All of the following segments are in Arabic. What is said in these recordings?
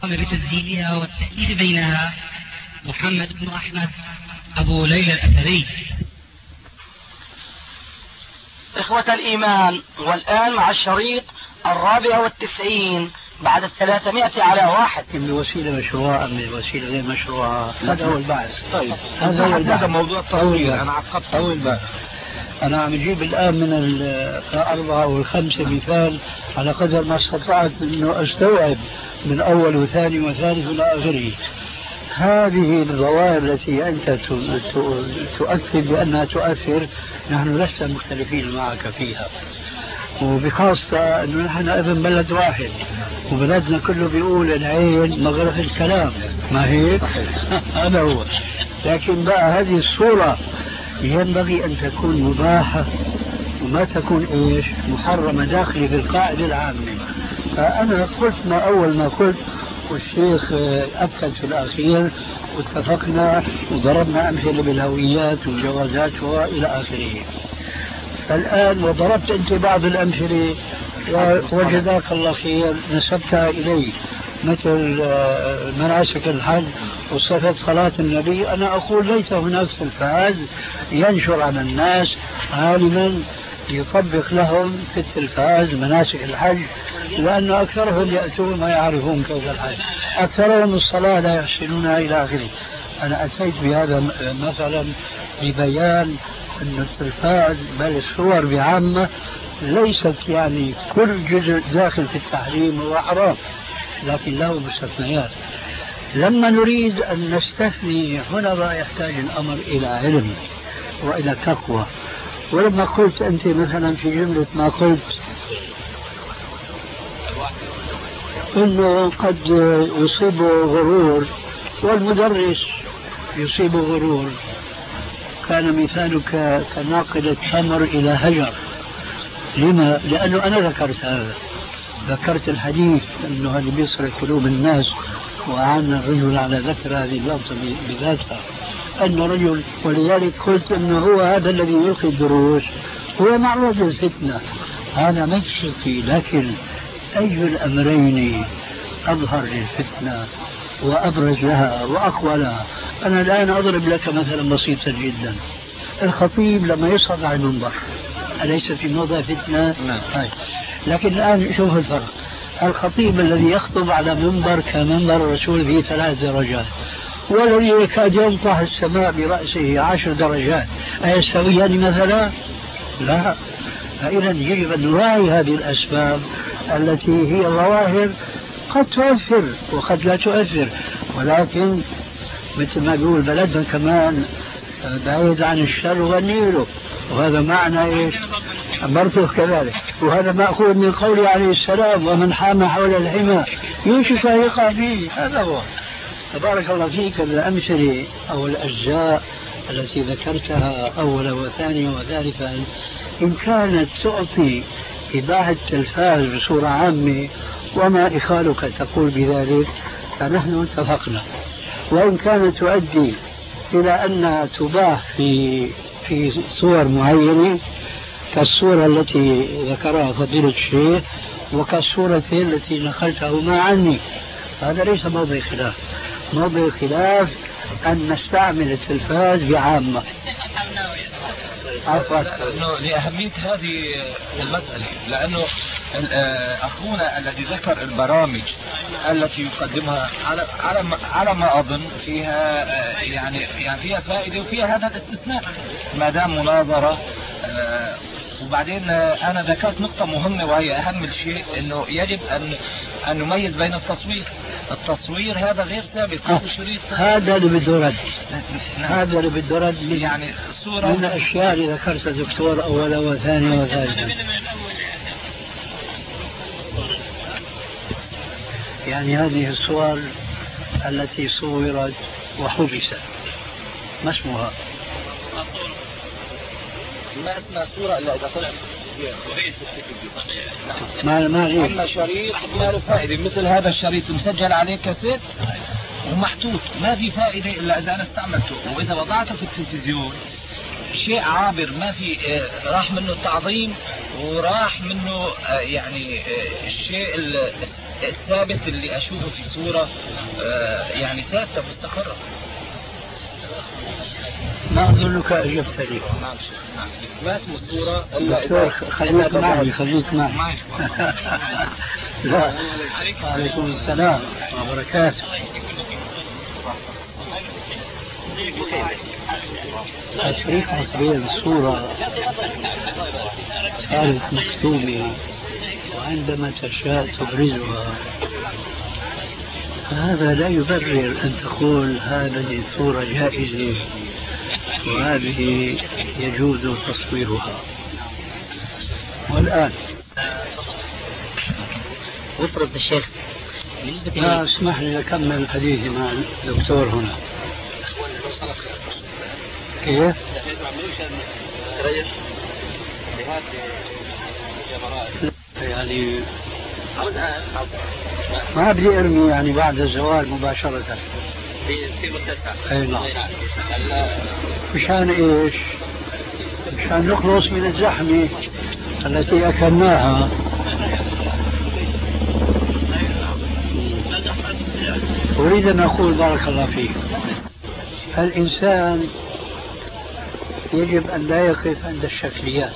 بتسجيلها والتأكيد بينها محمد بن أحمد أبو ليلى الأثري. إخوة الإيمان، والآن مع الشريط 94 بعد 300 على 1. من وسيلة مشروعة من وسيلة غير مشروعة، هذا هو البحث. طيب هذا هو البحث. هذا موضوع التصوير. أنا عقبت أول بحث. أنا عم أجيب الآن من 4 أو 5 مثال على قدر ما استطعت أنه أستوعب من أول وثاني وثالث إلى آخره. هذه الظواهر التي أنت تؤكد بأنها تؤثر، نحن لسنا مختلفين معك فيها، وبخاصة أنه نحن ابن بلد واحد، وبلدنا كله بيقول العين مغرف الكلام، ما هيك؟ هذا هو. لكن بقى هذه الصورة ينبغي أن تكون مباحة وما تكون إيش محرمة داخلة في القاعدة العامة. فأنا قلت ما أول ما قلت، والشيخ أكد في الأخير، واتفقنا وضربنا أمثلة بالهويات والجوازات وإلى آخره. فالآن وضربت أنت بعض الأمثلة وجزاك الله خير نسبتها إلي، مثل مناسك الحج وصفة صلاة النبي. أنا أقول ليس هناك تلفاز ينشر على الناس عالما يطبق لهم في التلفاز مناسك الحج، لأن أكثرهم يأتون ما يعرفون كيف الحج، أكثرهم الصلاة لا يحسنونها إلى آخره. أنا أتيت بهذا مثلا لبيان أن التلفاز بل الصور بعامة ليست يعني كل جزء داخل في التحريم هو حرام، لكن له مستثنيات. لما نريد أن نستثني هنا بقى يحتاج الأمر إلى علم وإلى تقوى. ولما قلت أنت مثلا في جملة ما قلت إنه قد يصيبه غرور والمدرس يصيبه غرور، كان مثالك كناقل تمر إلى هجر. لما؟ لأنه أنا ذكرت هذا، ذكرت الحديث أنه هذا بيصرف قلوب الناس، وأعان الرجل على ذكر هذه اللفظة بذاتها أن رجل، ولذلك قلت أنه هو هذا الذي يلقي الدروس هو معروض الفتنة، هذا ما في. لكن أي الأمرين أظهر للفتنة وأبرز لها وأقوى لها؟ أنا الآن أضرب لك مثلا بسيطا جدا. الخطيب لما يصعد على المنبر أليس في موضع فتنة؟ نعم. لكن الآن شوف الفرق. الخطيب الذي يخطب على منبر كمنبر الرسول فيه 3 درجات، والذي يكاد ينطح السماء برأسه 10 درجات، أيستويان مثلا؟ لا. فإذا يجب أن نراعي هذه الأسباب التي هي ظواهر قد تؤثر وقد لا تؤثر، ولكن مثل ما بيقول بلدنا كمان بعيد عن الشر والنيل، وهذا معنى إيش؟ برضه كذلك، وهذا مأخوذ من قوله عليه السلام ومن حام حول الحمى يوشك أن يقع فيه. هذا هو. تبارك الله فيك. الأمثلة أو الأجزاء التي ذكرتها أولا وثانيا وثالثا إن كانت تعطي إباحة التلفاز بصورة عامة وما إخالك تقول بذلك فنحن اتفقنا، وإن كانت تؤدي إلى أنها تباح في صور معينة كالصورة التي ذكرها فضيلة الشيخ وكالصورة التي نقلتهما عني، هذا ليس موضع خلاف. موضع الخلاف أن نستعمل التلفاز بعامة. أنه لأهمية هذه المسألة، لأنه أخونا الذي ذكر البرامج التي يقدمها على ما أظن فيها يعني فيها فائدة وفيها هذا الاستثناء ما دام مناظرة. وبعدين أنا ذكرت نقطة مهمة وهي أهم شيء، أنه يجب أن نميز بين التصوير هذا غير ثابت. هذا اللي بده رد. هذا اللي بده رد يعني الصورة من الأشياء اللي ذكرتها دكتور أولا وثانيا وثالثا. يعني هذه الصور التي صورت وحبست ما اسمها؟ ما اسمها صورة إلا إذا طلعت ما غير. أما شريط ما له فائدة، مثل هذا الشريط مسجل عليه كاسيت ومحطوط، ما في فائدة إلا إذا أنا استعملته. وإذا وضعته في التلفزيون شيء عابر، ما في راح منه التعظيم وراح منه يعني الشيء الثابت اللي أشوفه في صورة يعني ثابتة مستقرة؟ ما أظنك أجبت لي. نعم ما اسم الصورة دكتور خليك معي لا. عليكم السلام وبركاته. تفريق بين الصورة صارت مكتوبة وعندما تشاء تبرزها، فهذا لا يبرر أن تقول هذه الصورة جائزة وهذه يجوز تصويرها. والآن وفرض الشيخ لا اسمح لي أكمل حديثي مع الدكتور هنا. كيف؟ يعني ما بدي ارمي يعني بعد الزوال مباشرة في متسع. اي نعم. مشان ايش؟ مشان نخلص من الزحمة التي اكلناها. اريد ان اقول بارك الله فيك، الانسان يجب ان لا يقف عند الشكليات،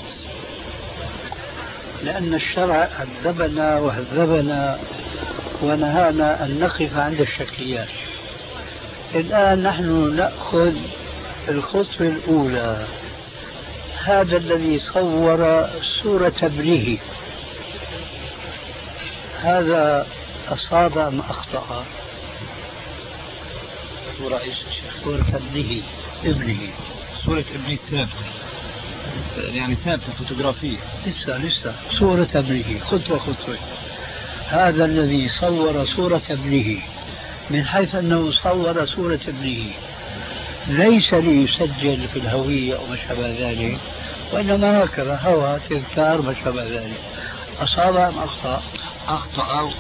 لأن الشرع أدبنا وهذبنا ونهانا أن نقف عند الشكليات. الآن نحن نأخذ الخطوة الأولى، هذا الذي صور صورة ابنه، هذا أصاب أم أخطأ؟ صورة ابنه صورة ابني ثابتة، يعني ثابتة فوتوغرافية لسه صورة ابنه خطوة. هذا الذي صور صورة ابنه من حيث أنه صور صورة ابنه ليس ليسجل في الهوية أو ما شابه ذلك، وإنما هكذا هوى تذكار ما شابه ذلك. أصاب أم أخطأ؟ أخطأ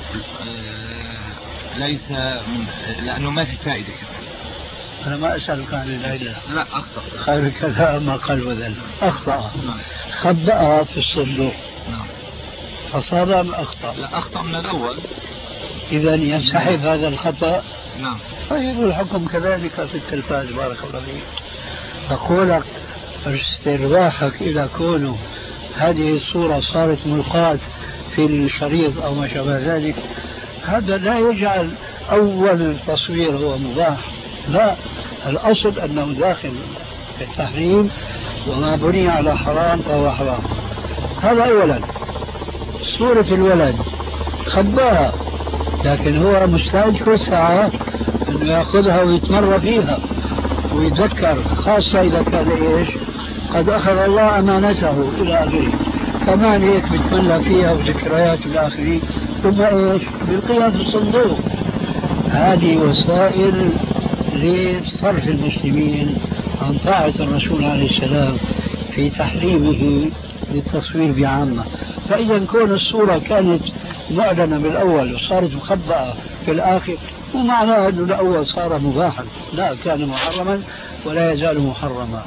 ليس لأنه ما في فائدة. أنا ما أسألك عن العلة. لا أخطأ. خير الكلام ما قال وذل. أخطأ. خبأها في الصندوق. نعم. أصاب أم أخطأ؟ لا أخطأ من الأول. إذا ينسحب هذا الخطأ. نعم. طيب الحكم كذلك في التلفاز بارك الله فيك. أقولك استرواحك إلى كونه هذه الصورة صارت ملقاة في الشريط أو ما شابه ذلك، هذا لا يجعل أول التصوير هو مباح. لا، الأصل أنه داخل في التحريم، وما بني على حرام فهو حرام. هذا أولا. صورة الولد خباها، لكن هو مستعد كل ساعة أنه يأخذها ويتمر فيها ويتذكر، خاصة إذا كان إيش قد أخذ الله أمانته إلى آخره. كمان هيك بتملى فيها وذكريات إلى آخره، ثم إيش بالقيام في الصندوق. هذه وسائل لصرف المسلمين عن طاعة الرسول عليه السلام في تحريمه للتصوير بعامة. فإذا كون الصورة كانت معلنة بالأول وصارت مخبأة في الآخر، ومعناها أنه الأول صار مباحا، لا، كان محرما ولا يزال محرما.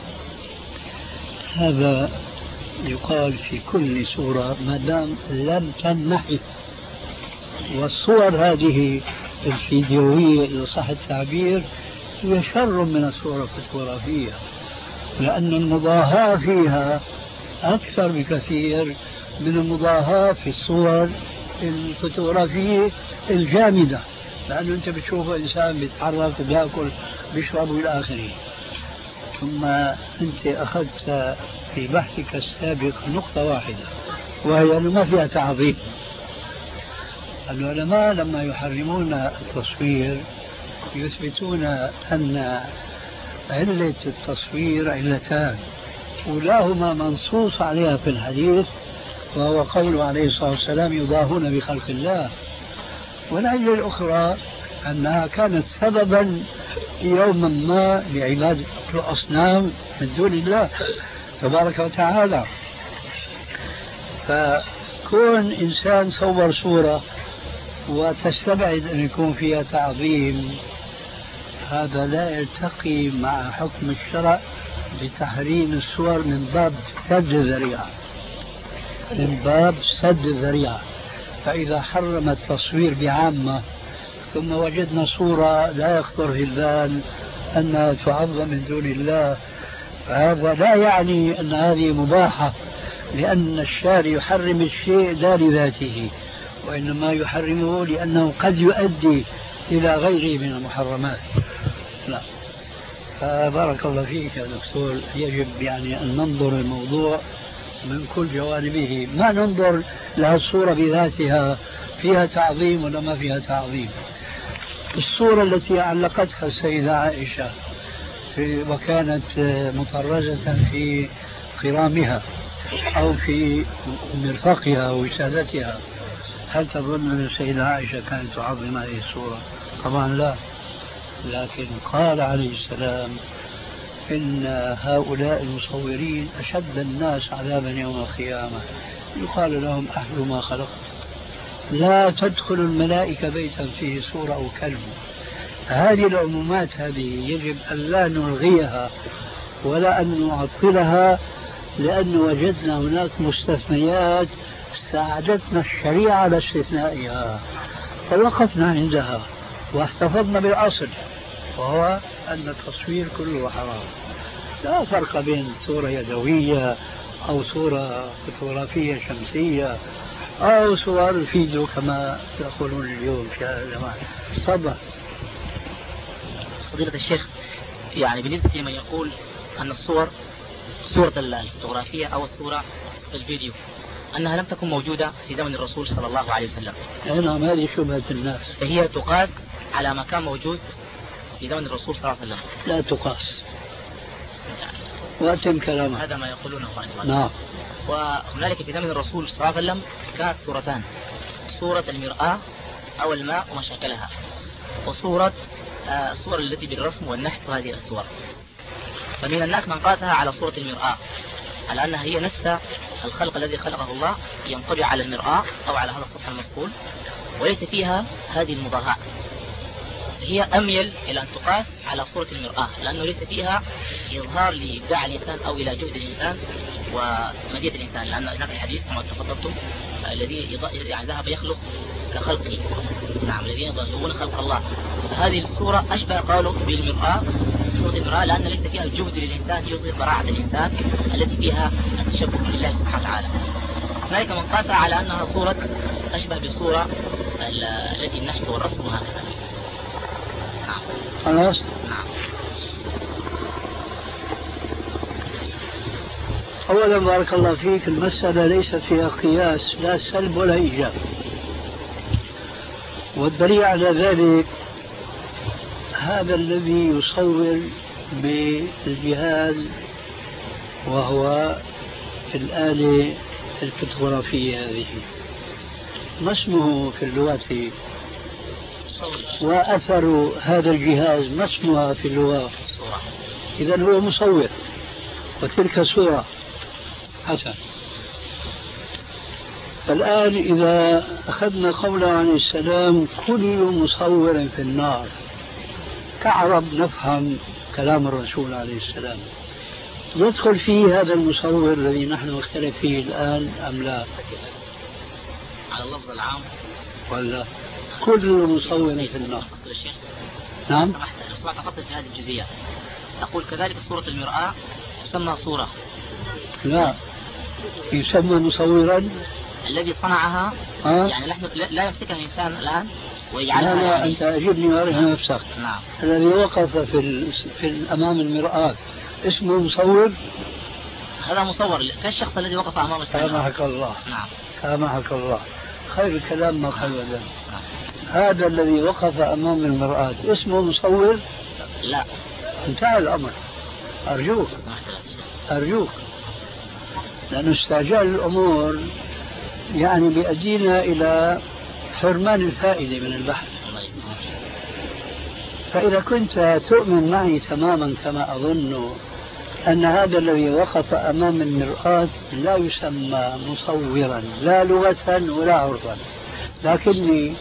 هذا يقال في كل صورة ما دام لم تنمحي. والصور هذه الفيديوية إذا صح التعبير هي شر من الصورة الفوتوغرافية، لأن المضاهاة فيها أكثر بكثير من المضاهاة في الصور الفوتوغرافية الجامدة، لأنه أنت بتشوف إنسان بيتحرك وبيأكل بيشرب إلى آخره. ثم أنت أخذت في بحثك السابق نقطة واحدة، وهي أنه ما فيها تعظيم. العلماء لما يحرمون التصوير يثبتون أن علة التصوير علتان، أولاهما منصوص عليها في الحديث وهو قوله عليه الصلاة والسلام يضاهون بخلق الله، والعلة الأخرى أنها كانت سببا يوما ما لعبادة الأصنام من دون الله تبارك وتعالى. فكون إنسان صور صورة وتستبعد أن يكون فيها تعظيم، هذا لا يلتقي مع حكم الشرع بتحريم الصور من باب سد الذريعة، من باب سد الذريعة. فإذا حرم التصوير بعامة ثم وجدنا صورة لا يخطر في البال أنها تعظم من دون الله، فهذا لا يعني أن هذه مباحة، لأن الشارع يحرم الشيء لا لذاته، وإنما يحرمه لأنه قد يؤدي إلى غيره من المحرمات. لا. فبارك الله فيك يا دكتور، يجب يعني أن ننظر الموضوع من كل جوانبه، ما ننظر لها الصورة بذاتها فيها تعظيم ولا ما فيها تعظيم. الصورة التي علقتها السيدة عائشة وكانت مطرزة في قرامها أو في مرفقها ووسادتها، هل تظن أن السيدة عائشة كانت تعظم هذه الصورة؟ طبعا لا، لكن قال عليه السلام إن هؤلاء المصورين أشد الناس عذابا يوم القيامة، يقال لهم أهل ما خلق، لا تدخل الملائكة بيتا فيه صورة أو كلب. هذه العمومات هذه يجب أن لا نلغيها ولا أن نعطلها، لأن وجدنا هناك مستثنيات ساعدتنا الشريعة على استثنائها فوقفنا عندها واحتفظنا بالأصل، وهو أن التصوير كله حرام. لا فرق بين صورة يدوية أو صورة فوتوغرافية شمسية أو صور فيديو كما يقولون اليوم في هذا الزمان. تفضل. فضيلة الشيخ، يعني بالنسبة لمن يقول أن صورة الفوتوغرافية أو الصورة في الفيديو أنها لم تكن موجودة في زمن الرسول صلى الله عليه وسلم، نعم، هذه شبهة الناس، فهي تقاس على ما كان موجود في زمن الرسول صلى الله عليه وسلم. لا تقاس، وأتم كلامه. هذا ما يقولونه. نعم. وهنالك في زمن الرسول صلى الله عليه وسلم كانت صورتان: صورة المرآة أو الماء وما شكلها، وصورة الصور التي بالرسم والنحت وهذه الصور. فمن الناس من قاسها على صورة المرآة على أنها هي نفس الخلق الذي خلقه الله ينطبع على المرآة أو على هذا السطح المصقول، وليس فيها هذه المضاهاة. هي أميل إلى أن تقاس على صورة المرآة، لأنه ليس فيها إظهار لإبداع الإنسان أو إلى جهد الإنسان ومزية الإنسان، لأن هناك الحديث كما تفضلتم الذي يعني ذهب يخلق كخلقه، نعم، الذين يضاهئون خلق الله. هذه الصورة أشبه قالوا بالمرآة، صورة المرآة، لأن ليس فيها الجهد للإنسان يظهر براعة الإنسان التي فيها التشبه بالله سبحانه وتعالى. هنالك من قاسها على أنها صورة أشبه بالصورة التي النحت والرسم وهكذا. نعم. خلاص. نعم. أولا بارك الله فيك، المسألة ليست فيها قياس لا سلب ولا إيجاب، والدليل على ذلك هذا الذي يصور بالجهاز وهو الآلة الفوتوغرافية هذه، ما اسمه في اللغة؟ وأثر هذا الجهاز ما اسمها في اللغة؟ إذن هو مصور، وتلك صورة حسن. فالآن إذا أخذنا قوله عليه السلام كل مصور في النار، كعرب نفهم كلام الرسول عليه السلام، يدخل فيه هذا المصور الذي نحن نختلف فيه الآن أم لا؟ على اللفظ العام ولا كل مصور في النار؟ نعم. سمعت فقط في هذه الجزئية. أقول كذلك صورة المرآة تسمى صورة؟ لا، يسمى مصورا الذي صنعها. يعني نحن لا يمسكها الإنسان الآن ويجعلها. لا يعني أنت أجبني وارها نفسك. نعم. الذي وقف في أمام المرآة اسمه مصور؟ هذا مصور كالشخص الذي وقف أمام الكاميرا. سامحك الله. نعم. سامحك الله، خير الكلام ما خير ذلك. هذا الذي وقف أمام المرآة اسمه مصور؟ لا. انتهى الأمر. أرجوك أرجوك، لأن استعجال الأمور يعني بيؤدينا إلى حرمان الفائدة من البحث. فإذا كنت تؤمن معي تماما كما أظن أن هذا الذي وقف أمام المرآة لا يسمى مصورا لا لغة ولا عرفا، لكني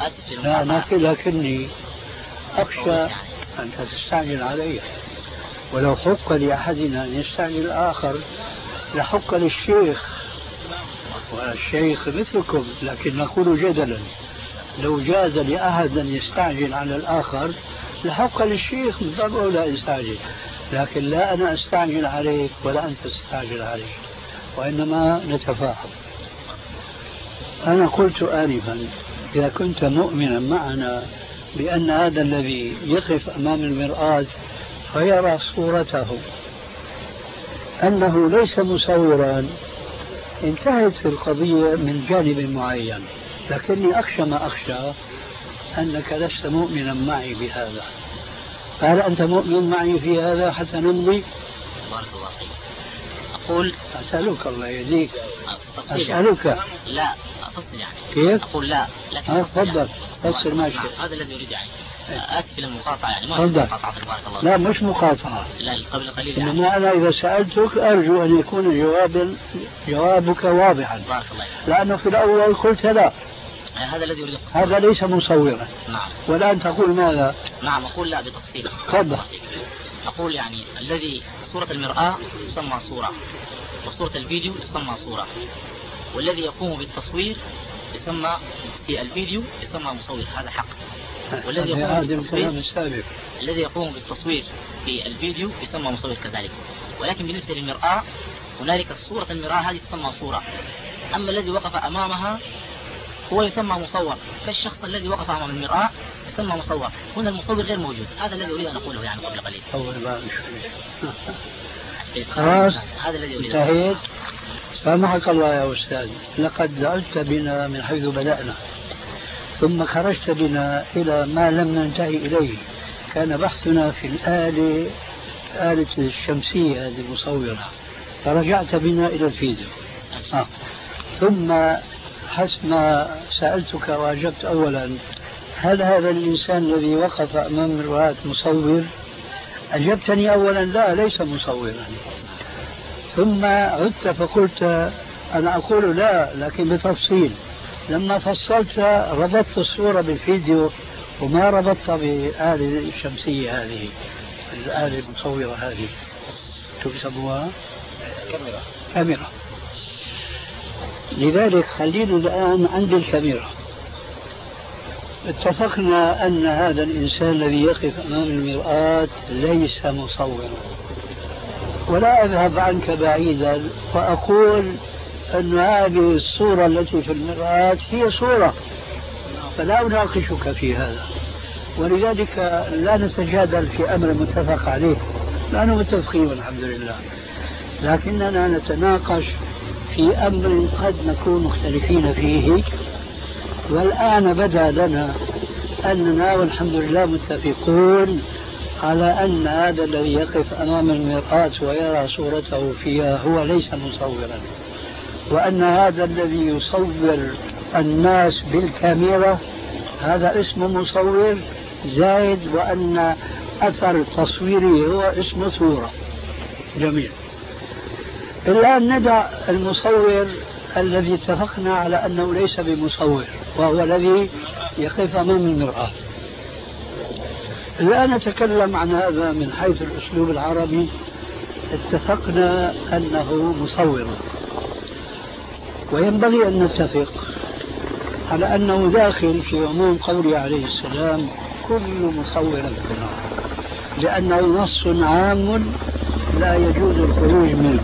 أخشى أن تستعجل علي، ولو حق لأحدنا أن يستعجل الآخر لحق للشيخ والشيخ مثلكم، لكن نقول جدلا لو جاز لأحد أن يستعجل على الآخر لحق للشيخ من باب أولى يستعجل، لكن لا أنا أستعجل عليك ولا أنت تستعجل عليك، وإنما نتفاهم. أنا قلت آنفا إذا كنت مؤمنا معنا بأن هذا الذي يقف أمام المرآة فيرى صورته أنه ليس مصورا، انتهت القضية من جانب معين، لكني أخشى ما أخشى أنك لست مؤمنا معي بهذا. هل أنت مؤمن معي في هذا حتى نمضي؟ بارك الله فيك. أقول أسألك الله يهديك. أسألك أسألك لا أفصل يعني كيف؟ أقول لا لكن تفضل فسر ماشي. هذا الذي أريد يعني آسف للمقاطعة يعني ما تفضل. مقاطعة بارك الله. لا مش مقاطعة، لا قبل قليل يعني. إنما أنا إذا سألتك أرجو أن يكون جوابك واضحا، بارك الله. لأنه في الأول قلت لا هذا الذي أريد هذا ليس مصورا. نعم. والآن تقول ماذا؟ نعم أقول لا بتفصيل. تفضل. أقول يعني الذي صورة المرآة تسمى صورة، وصورة الفيديو تسمى صورة، والذي يقوم بالتصوير يسمى في الفيديو يسمى مصور، هذا حق. والذي يقوم بالتصوير في الفيديو يسمى مصور كذلك. ولكن بالنسبة للمرآة هنالك صورة المرآة هذه تسمى صورة، أما الذي وقف أمامها هو يسمى مصور، كالشخص الذي وقف أمام المرآة يسمى مصور. هنا المصور غير موجود، هذا الذي أريد أن أقوله يعني قبل قليل. خلاص هذا الذي أريد. انتهيت. سامحك الله يا أستاذ، لقد زعلت بنا من حيث بدأنا ثم خرجت بنا إلى ما لم ننتهي إليه. كان بحثنا في آلة الشمسية هذه المصورة، فرجعت بنا إلى الفيديو. ثم حسب ما سألتك وأجبت أولا هل هذا الإنسان الذي وقف أمام المرآة مصور؟ أجبتني أولا لا ليس مصورا. ثم عدت فقلت أنا أقول لا لكن بتفصيل. لما فصلت ربطت الصورة بالفيديو وما ربطت بآلة الشمسية هذه، الآلة المصورة هذه شو بيسموها؟ كاميرا. لذلك خلينا الآن عند الكاميرا. اتفقنا أن هذا الإنسان الذي يقف أمام المرآة ليس مصورا، ولا أذهب عنك بعيدا وأقول أن هذه الصورة التي في المرآة هي صورة، فلا أناقشك في هذا. ولذلك لا نتجادل في أمر متفق عليه، نحن متفقين والحمد لله، لكننا نتناقش في أمر قد نكون مختلفين فيه. والآن بدا لنا أننا والحمد لله متفقون على أن هذا الذي يقف أمام المرآة ويرى صورته فيها هو ليس مصورا، وأن هذا الذي يصور الناس بالكاميرا هذا اسمه مصور زائد، وأن أثر تصويره هو اسمه صورة. جميل. الآن ندع المصور الذي اتفقنا على أنه ليس بمصور وهو الذي يقف أمام المرآة. الآن نتكلم عن هذا من حيث الأسلوب العربي. اتفقنا أنه مصور، وينبغي أن نتفق على أنه داخل في عموم قوله عليه السلام كل مصور في النار، لأنه نص عام لا يجوز الخروج منه.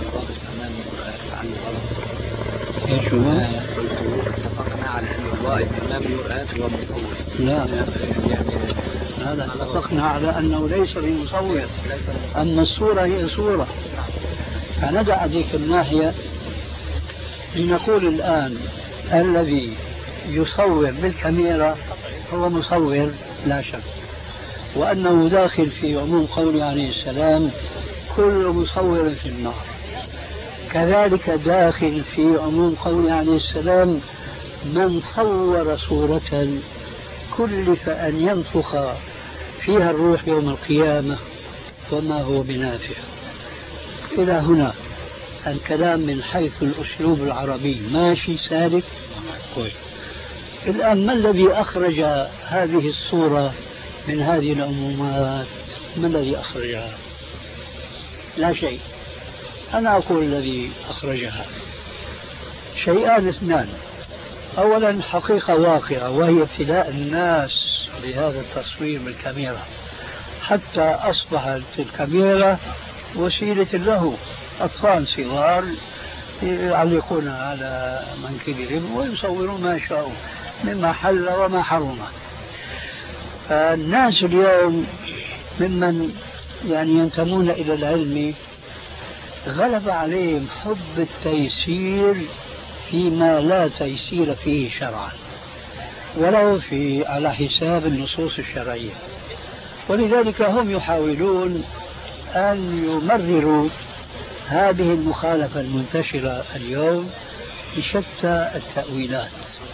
اتفقنا على أن الواقف أمام المرآة هو مصور. لا هذا اتفقنا على أنه ليس بمصور، أما الصورة هي صورة. فندع ذيك الناحية لنقول الآن الذي يصور بالكاميرا هو مصور لا شك، وأنه داخل في عموم قوله عليه السلام كل مصور في النار. كذلك داخل في عموم قوله عليه السلام من صور صورة كلف أن ينفخ فيها الروح يوم القيامة وما هو بنافع. إلى هنا الكلام من حيث الأسلوب العربي ماشي سالك. الآن ما الذي أخرج هذه الصورة من هذه العمومات؟ ما الذي أخرجها؟ لا شيء. أنا أقول الذي أخرجها شيئان اثنان. أولا حقيقة واقعة، وهي ابتلاء الناس بهذا التصوير بالكاميرا، حتى أصبحت الكاميرا وسيلة له. أطفال صغار يعلقون على منكبهم ويصورون ما شاءوا مما حل وما حرم. فالناس اليوم ممن ينتمون إلى العلم غلب عليهم حب التيسير فيما لا تيسير فيه شرعا، ولو على حساب النصوص الشرعية. ولذلك هم يحاولون أن يمرروا هذه المخالفة المنتشرة اليوم بشتى التأويلات.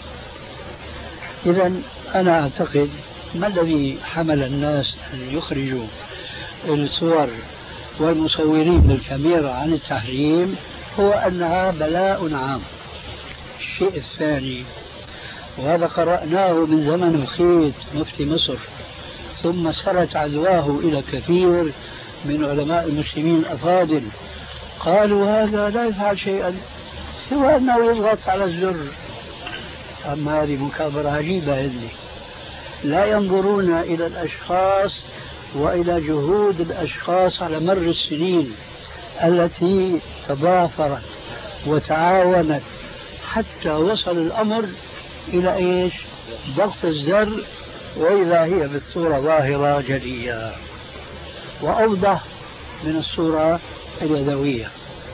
إذا أنا أعتقد ما الذي حمل الناس أن يخرجوا الصور والمصورين بالكاميرا عن التحريم هو أنها بلاء عام. الشيء الثاني، وهذا قرأناه من زمن الخيط مفتي مصر، ثم سرت عدواه إلى كثير من علماء المسلمين الأفاضل، قالوا هذا لا يفعل شيئا سوى أنه يضغط على الزر. أما هذه مكابرة عجيبة، هذه لا ينظرون إلى الأشخاص وإلى جهود الأشخاص على مر السنين التي تضافرت وتعاونت حتى وصل الأمر إلى إيش؟ ضغط الزر، وإذا هي بالصورة ظاهرة جلية وأوضح من الصورة اليدوية.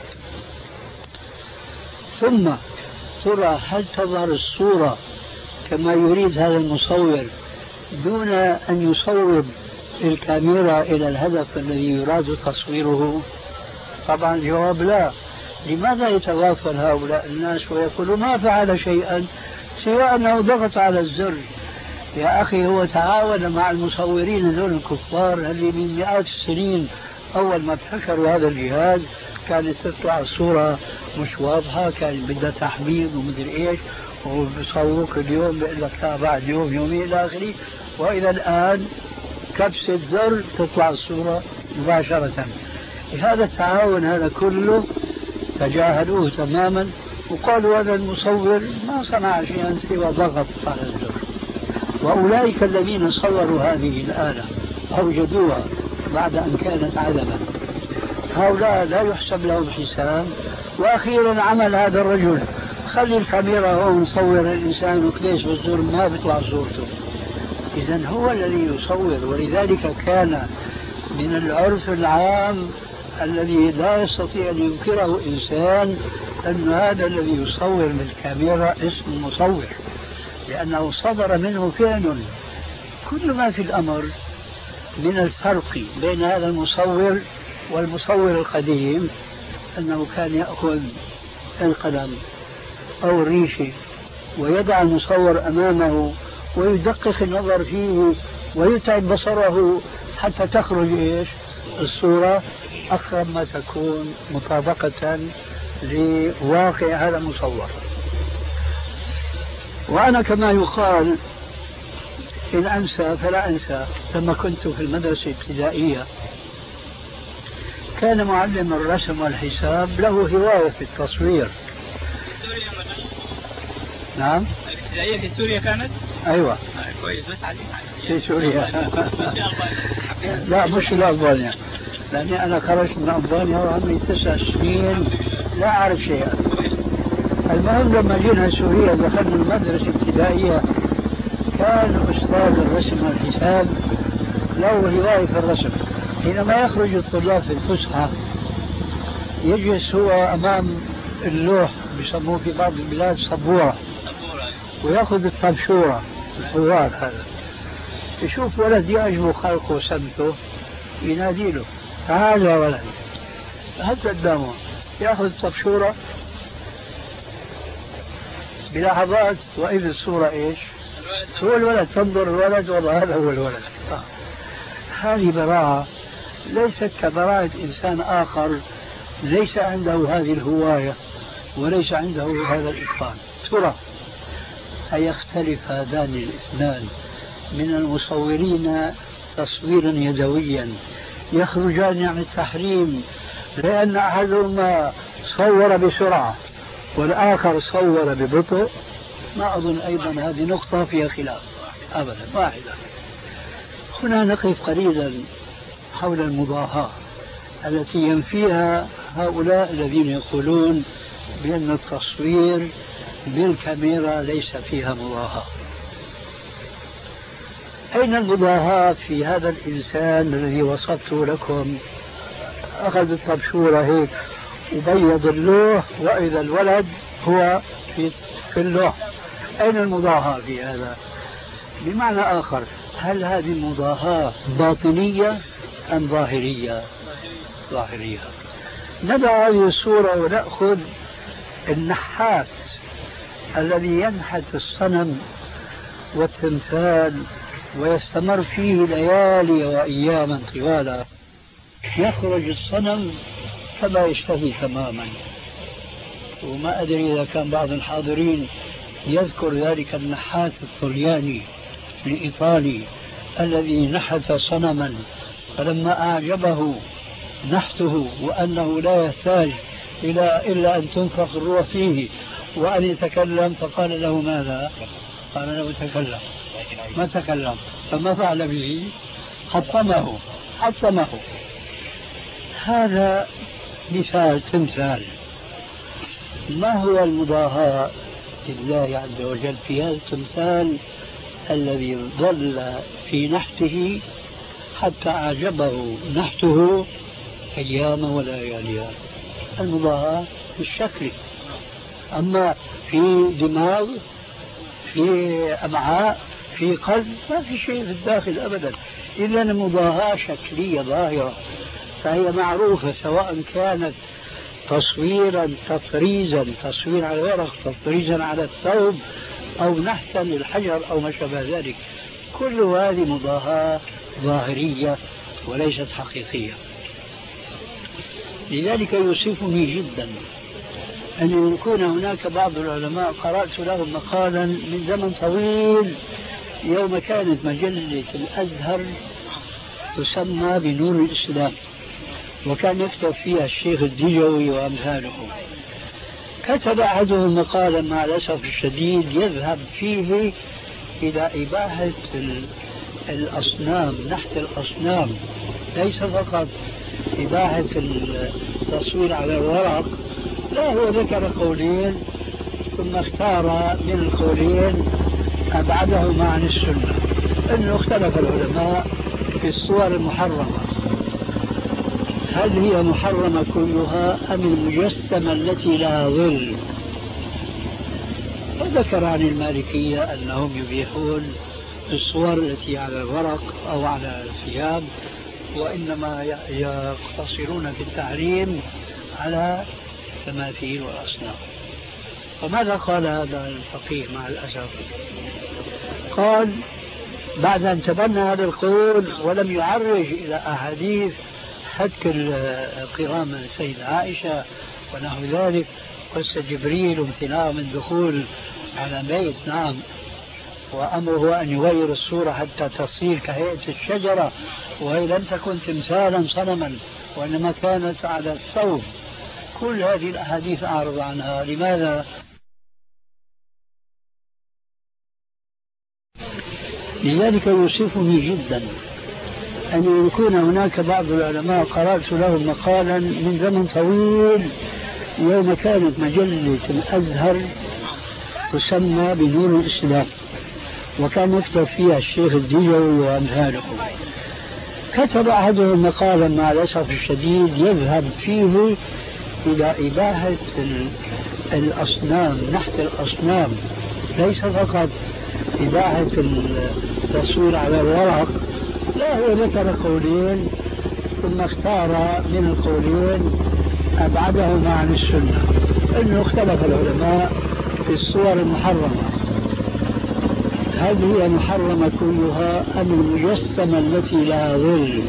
ثم ترى هل تظهر الصورة كما يريد هذا المصور دون أن يصوب الكاميرا إلى الهدف الذي يراد تصويره؟ طبعا الجواب لا. لماذا يتغافل هؤلاء الناس ويقولوا ما فعل شيئا سوى أنه ضغط على الزر؟ يا أخي هو تعاون مع المصورين هذول الكفار اللي من مئات السنين أول ما ابتكروا هذا الجهاز كانت تطلع الصورة مش واضحة، كان بدها تحميل ومدري إيش، وبصوروك اليوم بيقول لك لا بعد يوم يومين إلى آخره. وإلى الآن كبسة زر تطلع الصورة مباشرة. هذا التعاون هذا كله تجاهلوه تماما وقالوا هذا المصور ما صنع شيئا سوى ضغط على الزر. وأولئك الذين صوروا هذه الآلة أوجدوها بعد أن كانت عدما، هؤلاء لا يحسب لهم حساب. وأخيرا عمل هذا الرجل خلي الكاميرا هون صور الإنسان وكليش بالزر ما بيطلع صورته. إذن هو الذي يصور. ولذلك كان من العرف العام الذي لا يستطيع أن ينكره إنسان أن هذا الذي يصور بالكاميرا اسم مصور، لأنه صدر منه فعل. كل ما في الأمر من الفرق بين هذا المصور والمصور القديم أنه كان يأخذ القلم أو الريشة ويضع المصور أمامه ويدقق النظر فيه ويتعب بصره حتى تخرج إيش الصورة أقرب ما تكون مطابقة لواقع هذا المصور. وأنا كما يقال إن أنسى فلا أنسى، لما كنت في المدرسة الابتدائية كان معلم الرسم والحساب له هواية في التصوير. نعم الابتدائية في سوريا كانت؟ أيوة كويس. بس في سوريا لا مش في ألبانيا، لأني أنا خرجت من ألبانيا وعمري 9 سنين لا أعرف شيئا. المهم لما جينا سوريا دخلنا المدرسة الابتدائية كان أستاذ الرسم والحساب له هواية في الرسم. حينما يخرج الطلاب في الفسحة يجلس هو أمام اللوح بيسموه في بعض البلاد سبورة، ويأخذ الطبشورة الحوار هذا، يشوف ولد يعجبه خلقه وسمته ينادي له تعال يا ولد، هز قدامه يأخذ الطبشورة بلحظات وإذا الصورة إيش هو الولد، تنظر الولد والله هذا هو الولد. هذه براعة ليست كبراعة إنسان آخر ليس عنده هذه الهواية وليس عنده هذا الإتقان. ترى هيختلف هذان الاثنان من المصورين تصويرا يدويا يخرجان عن التحريم لأن أحدهما صور بسرعة والآخر صور ببطء، ما أظن أيضا هذه نقطة فيها خلاف أبدا، واحدة. هنا نقف قليلا حول المضاهاة التي ينفيها هؤلاء الذين يقولون بأن التصوير بالكاميرا ليس فيها مضاهاة. أين المضاهاة في هذا الإنسان الذي وصفته لكم؟ أخذ الطبشورة هيك وبيض اللوح وإذا الولد هو في اللوح. أين المضاهاة في هذا؟ بمعنى آخر، هل هذه المضاهاة باطنية أم ظاهرية؟ ظاهرية. ندع هذه الصورة ونأخذ النحات الذي ينحت الصنم والتمثال ويستمر فيه ليالي وأياما طوالة، يخرج الصنم كما يشتهي تماما. وما أدري إذا كان بعض الحاضرين يذكر ذلك النحات الطلياني الإيطالي الذي نحت صنما، فلما أعجبه نحته وأنه لا يحتاج إلا أن تنفخ الروح فيه وأن يتكلم، فقال له ماذا؟ قال له تكلم. ما تكلم، فما فعل به؟ حطمه. هذا مثال تمثال. ما هو المضاهاة لله عز وجل في هذا التمثال الذي ظل في نحته حتى أعجبه نحته أيام ولياليها؟ المضاهاة في الشكل، أما في دماغ، في أمعاء، في قلب، ما في شيء في الداخل أبدا. إلا المضاهاة شكلية ظاهرة، فهي معروفة، سواء كانت تصويرا تطريزا، تصوير على الورق، تطريزا على الثوب، أو نحتا للحجر أو ما شابه ذلك. كل هذه مضاهاة ظاهرية وليست حقيقية. لذلك يؤسفني جدا أن يكون هناك بعض العلماء، قرأت لهم مقالا من زمن طويل يوم كانت مجلة الأزهر تسمى بنور الإسلام، وكان يكتب فيها الشيخ الدجوي وأمثاله. كتب أحدهم مقالا مع الأسف الشديد يذهب فيه إلى إباحة الأصنام، نحت الأصنام، ليس فقط إباحة التصوير على الورق. لا، هو ذكر قولين ثم اختار من القولين أبعدهما عن السنة، أنه اختلف العلماء في الصور المحرمة، هل هي محرمة كلها أم المجسمة التي لها ظل؟ وذكر عن المالكية أنهم يبيحون الصور التي على الورق أو على الثياب، وإنما يقتصرون في التحريم على التماثيل والأصنام. فماذا قال هذا الفقيه مع الأسف؟ قال بعد أن تبنى هذا القول ولم يعرج إلى أحاديث هتك القرام السيدة عائشة ونحو ذلك، قصة جبريل وامتناعه من دخول على بيت، نعم، وأمره أن يغير الصورة حتى تصير كهيئة الشجرة، وهي لم تكن تمثالا صنما وإنما كانت على الثوب. كل هذه الأحاديث أعرض عنها. لماذا؟ لذلك يؤسفني جدا أن يكون هناك بعض العلماء، قرأت لهم مقالا من زمن طويل يوم كانت مجلة الأزهر تسمى بنور الإسلام، وكان يكتب فيها الشيخ الدجوي وأمثاله. كتب أحدهم مقالا مع الأسف الشديد يذهب فيه إلى إباحة الأصنام، نحت الأصنام، ليس فقط إباحة التصوير على الورق. لا، هو ذكر قولين ثم اختار من القولين أبعدهما عن السنة، أنه اختلف العلماء في الصور المحرمة، هل هي محرمة كلها أم المجسمة التي لها ظل؟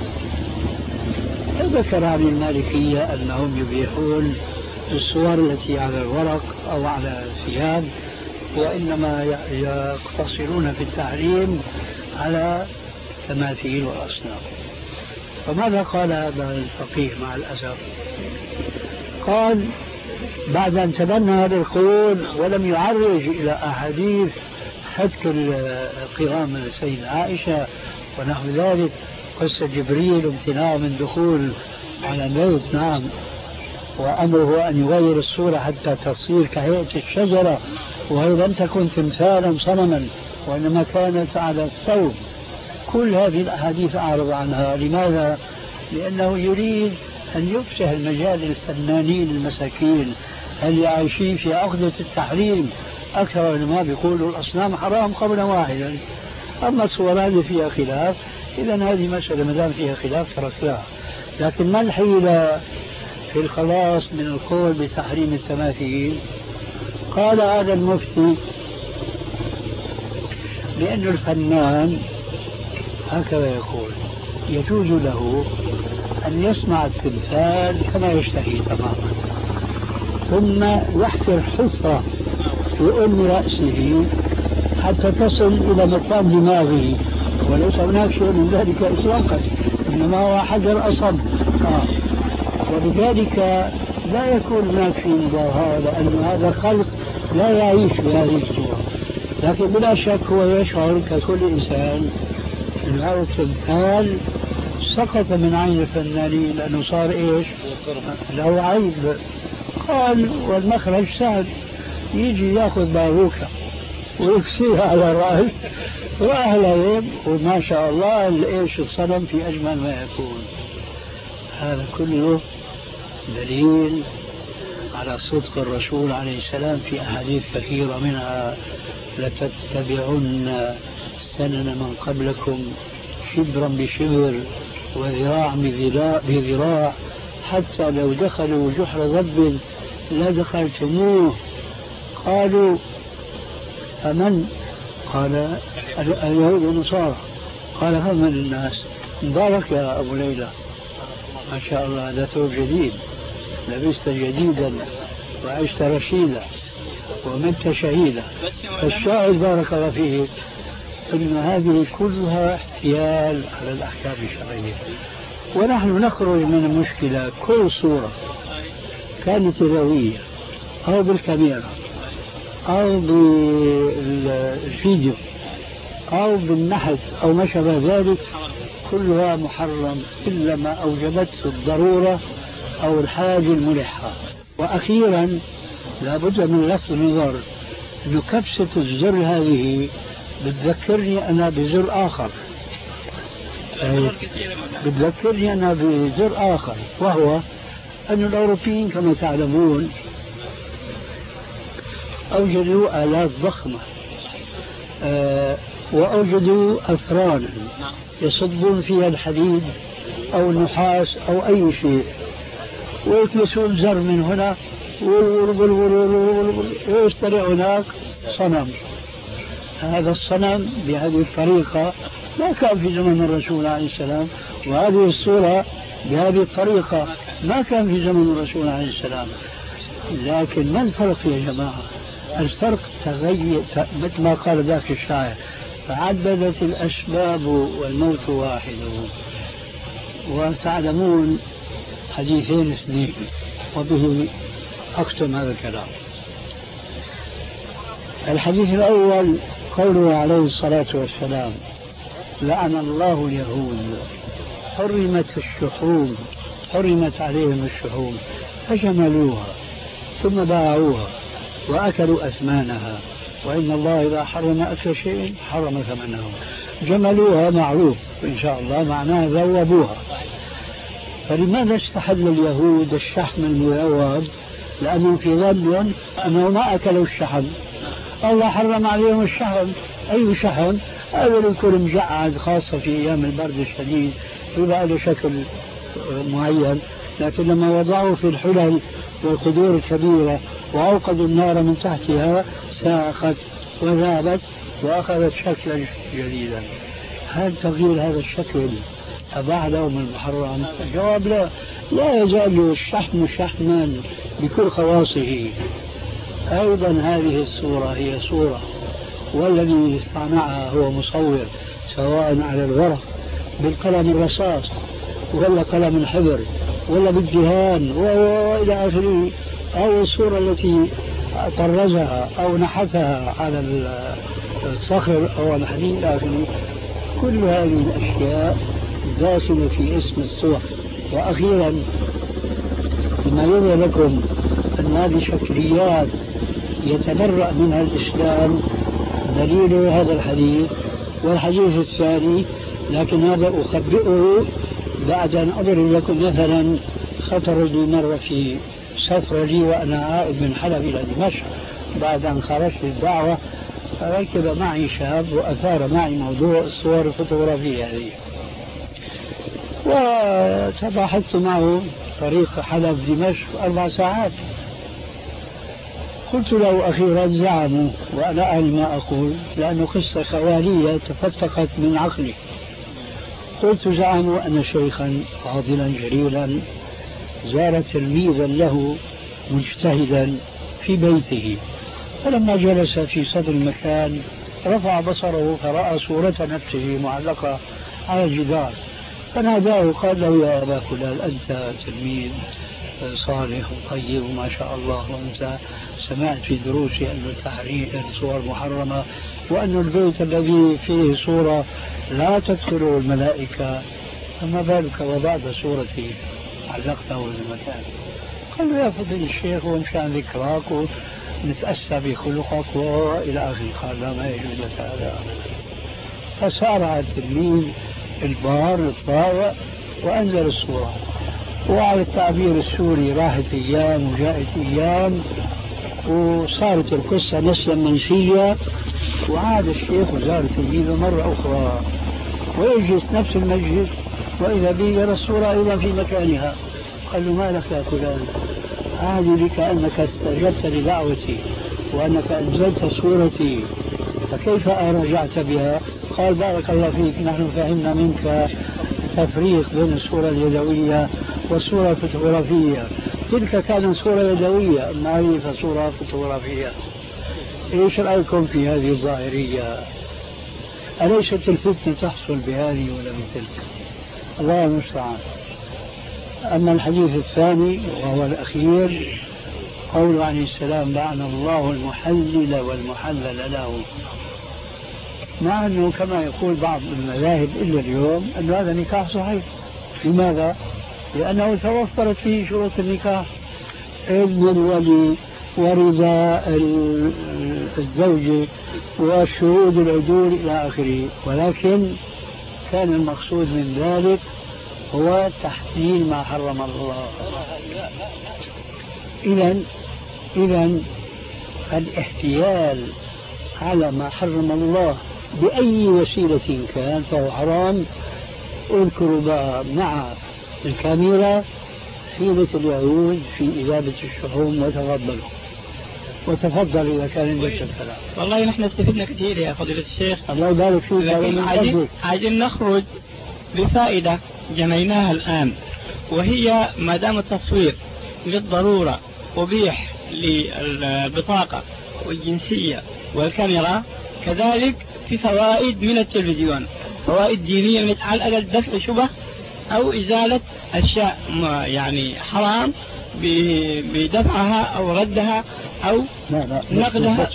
ذكر عن المالكية أنهم يبيحون الصور التي على الورق أو على الثياب، وإنما يقتصرون في التحريم على التماثيل والأصنام. فماذا قال هذا الفقيه مع الأسف؟ قال بعد أن تبنى هذا القول ولم يعرج إلى أحاديث حتك القوام من السيدة عائشة ونحو ذلك، قصة جبريل وامتناعه من دخول على الموت، نعم، وأمره أن يغير الصورة حتى تصير كهيئة الشجرة، وهي لم تكن تمثالا صنما وإنما كانت على الثوب. كل هذه الأحاديث أعرض عنها. لماذا؟ لأنه يريد أن يفسح المجال للفنانين المساكين اللي عايشين في عقدة التحريم. أكثر العلماء بيقولوا الأصنام حرام قولا واحدا، أما الصور هذه فيها خلاف، إذا هذه مسألة ما دام فيها خلاف تركناها. لكن ما الحيلة في الخلاص من القول بتحريم التماثيل؟ قال هذا المفتي بأن الفنان هكذا يقول يجوز له أن يصنع التمثال كما يشتهي تماما، ثم يحفر حفرة في أم رأسه حتى تصل إلى مكان دماغه، وليس هناك شيء من ذلك إطلاقا، إنما هو حجر أصم. ولذلك لا يكون هناك في مضاهاة، لأن هذا خلق لا يعيش بهذه الصورة. لكن بلا شك هو يشعر ككل إنسان أن هذا التمثال سقط من عين الفنانين لأنه صار إيش؟ له عيب. قال والمخرج سهل، يجي ياخذ باروكة ويكسيها على الرأس وأهلا وما شاء الله الإيش الصنم في أجمل ما يكون. هذا كله دليل على صدق الرسول عليه السلام في أحاديث كثيرة، منها لتتبعن سنن من قبلكم شبرا بشبر وذراع بذراع حتى لو دخلوا جحر ضب لدخلتموه. قالوا فمن؟ قال اليهود والنصارى. قال فمن الناس؟ مبارك يا أبو ليلى، ما شاء الله هذا ثوب جديد، لبست جديدا وعشت رشيدا ومت شهيدا. فالشاعر بارك الله فيه إن هذه كلها احتيال على الأحكام الشرعية. ونحن نخرج من المشكلة كل صورة كانت يدوية أو بالكاميرا أو بالفيديو أو بالنحت أو ما شابه ذلك، كلها محرم إلا ما أوجبته الضرورة أو الحاجة الملحة. وأخيرا لابد من لفت النظر أن كبسة الزر هذه بتذكرني أنا بزر آخر، بتذكرني أنا بزر آخر، وهو أن الأوروبيين كما تعلمون أوجدوا آلات ضخمة وأوجدوا أفرانا يصبون فيها الحديد أو النحاس أو أي شيء، ويكنسون زر من هنا ويشتري هناك صنم. هذا الصنم بهذه الطريقة ما كان في زمن الرسول عليه السلام، وهذه الصورة بهذه الطريقة ما كان في زمن الرسول عليه السلام. لكن ما الفرق يا جماعة؟ الفرق تغير، مثل ما قال ذاك الشاعر تعددت الأسباب والموت واحد. وتعلمون حديثين اثنين وبه أختم هذا الكلام. الحديث الأول قوله عليه الصلاة والسلام لعن الله اليهود حرمت عليهم الشحوم فجملوها ثم باعوها وأكلوا أثمانها، وإن الله إذا حرم أكل شيء حرم ثمنه. جملوها معروف إن شاء الله معناه ذوبوها. فلماذا استحل اليهود الشحم المذوب؟ لأنهم في ظن أنه ما أكلوا الشحم، الله حرم عليهم الشحم. أي شحم؟ هذا يكون مجعد، خاصة في أيام البرد الشديد يبقى له شكل معين، لكن لما وضعوا في الحلل والقدور الكبيرة وأوقدوا النار من تحتها ساخت وذابت وأخذت شكلا جديدا. هل تغيير هذا الشكل أباح لهم المحرم؟ الجواب لا يزال الشحم شحما بكل خواصه. أيضا هذه الصورة هي صورة، والذي صنعها هو مصور، سواء على الورق بالقلم الرصاص ولا قلم الحبر ولا بالدهان وإلى آخره، أو الصورة التي طرزها أو نحتها على الصخر أو الحديد إلى آخره. كل هذه الأشياء داخلة في اسم الصور. وأخيرا بما يظهر لكم أن هذه شكليات يتبرأ منها الإسلام دليل هذا الحديث. والحديث الثاني، لكن هذا أخبئه بعد أن أضرب لكم مثلا خطر لي مرة في سفر لي وأنا عائد من حلب إلى دمشق بعد أن خرجت للدعوة، فركب معي شاب وأثار معي موضوع الصور الفوتوغرافية هذه، وتباحثت معه طريق حلب دمشق 4 ساعات. قلت له أخيرا زعموا وأنا أعلم ما أقول لأنه قصة خوالية تفتقت من عقلي. قلت زعموا أن شيخا فاضلا جليلا زار تلميذا له مجتهدا في بيته، فلما جلس في صدر المكان رفع بصره فرأى صورة نفسه معلقة على الجدار، فناداه قال له يا أبا فلان أنت تلميذ صالح وطيب وما شاء الله، وأنت سمعت في دروسي أن التحريم الصور محرمة وأن البيت الذي فيه صورة لا تدخله الملائكة، فما بالك وضعت صورتي علقته بالمكان. قال له يا فضيل الشيخ ومشان ذكراك ونتأسى بخلقك وإلى آخره. قال لا ما يجوز لك هذا. فسارع التلميذ البار الطائع وأنزل الصورة، وعلى التعبير السوري راحت أيام وجاءت أيام وصارت القصة نسيا منسية، وعاد الشيخ وزار تلميذه مرة أخرى ويجلس نفس المجلس وإذا به يرى الصورة أيضا في مكانها. قال له ما لك يا فلان؟ عادي بك أنك استجبت لدعوتي وأنك أنزلت صورتي، فكيف رجعت بها؟ قال بارك الله فيك، نحن فهمنا منك تفريق بين الصورة اليدوية والصورة الفوتوغرافية، تلك كانت صورة يدوية أما هذه فصورة فوتوغرافية. إيش رأيكم في هذه الظاهرية؟ أليست الفتنة تحصل بهذه ولا بتلك؟ الله المستعان. أما الحديث الثاني وهو الأخير قوله عليه السلام لعن الله المحلل والمحلل له، مع أنه كما يقول بعض المذاهب إلا اليوم أن هذا نكاح صحيح. لماذا؟ لأنه توفرت فيه شروط النكاح، إذن الولي ورضا الزوج والشهود العدول إلى آخره، ولكن كان المقصود من ذلك هو تحليل ما حرم الله. إذن الاحتيال على ما حرم الله بأي وسيلة كان فهو حرام. اذكروا بقى مع الكاميرا حيلة اليهود في إذابة الشحوم وتفضل إذا كان عندك الكلام. والله نحن استفدنا كثير يا فضيلة الشيخ، الله يبارك فيك. لكن عايزين نخرج بفائدة جمعناها الآن، وهي ما دام التصوير للضرورة أبيح للبطاقة والجنسية والكاميرا، كذلك في فوائد من التلفزيون، فوائد دينية على الأقل دفع شبه أو إزالة أشياء يعني حرام بدفعها أو ردها أو نقدها.